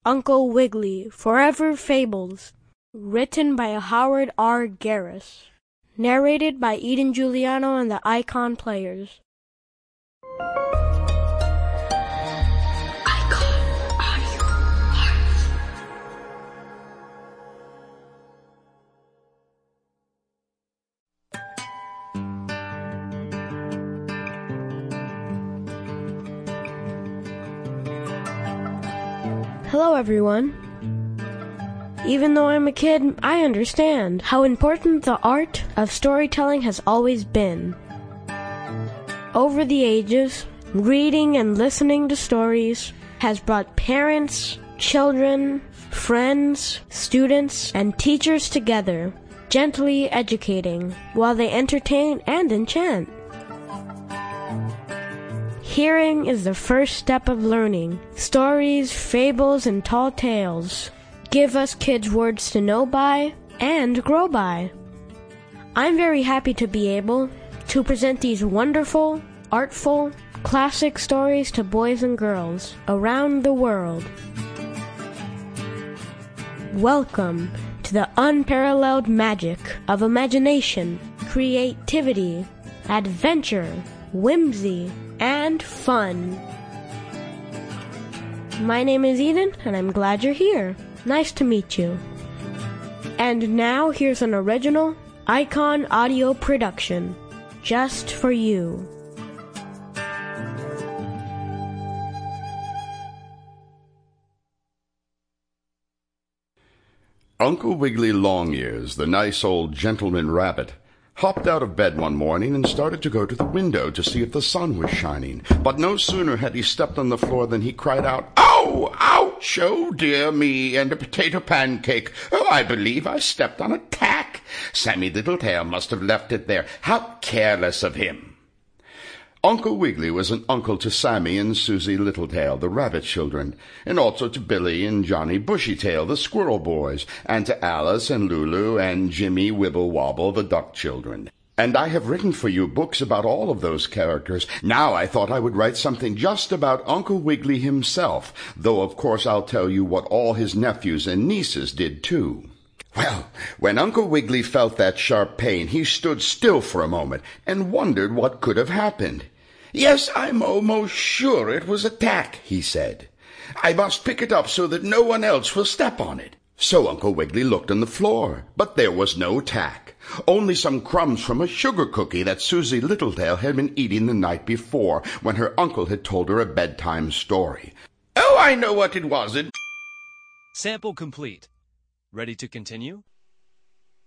Uncle Wiggily, Forever Fables, written by Howard R. Garris, narrated by Eden Giuliano and the Icon Players. Hello, everyone. Even though I'm a kid, I understand how important the art of storytelling has always been. Over the ages, reading and listening to stories has brought parents, children, friends, students, and teachers together, gently educating while they entertain and enchant. Hearing is the first step of learning. Stories, fables, and tall tales give us kids words to know by and grow by. I'm very happy to be able to present these wonderful, artful, classic stories to boys and girls around the world. Welcome to the unparalleled magic of imagination, creativity, adventure, whimsy, and fun. My name is Eden, and I'm glad you're here. Nice to meet you. And now here's an original Icon audio production, just for you. Uncle Wiggily Longears, the nice old gentleman rabbit, hopped out of bed one morning and started to go to the window to see if the sun was shining. But no sooner had he stepped on the floor than he cried out, "Oh, ouch! Oh, dear me, and a potato pancake! Oh, I believe I stepped on a tack! Sammie Littletail must have left it there. How careless of him!" Uncle Wiggily was an uncle to Sammie and Susie Littletail, the rabbit children, and also to Billie and Johnny Bushytail, the squirrel boys, and to Alice and Lulu and Jimmy Wibblewobble, the duck children. And I have written for you books about all of those characters. Now I thought I would write something just about Uncle Wiggily himself, though of course I'll tell you what all his nephews and nieces did too. Well, when Uncle Wiggily felt that sharp pain, he stood still for a moment and wondered what could have happened. "Yes, I'm almost sure it was a tack," he said. "I must pick it up so that no one else will step on it." So Uncle Wiggily looked on the floor, but there was no tack, only some crumbs from a sugar cookie that Susie Littletail had been eating the night before when her uncle had told her a bedtime story. "Oh, I know what it was. Sample complete. Ready to continue?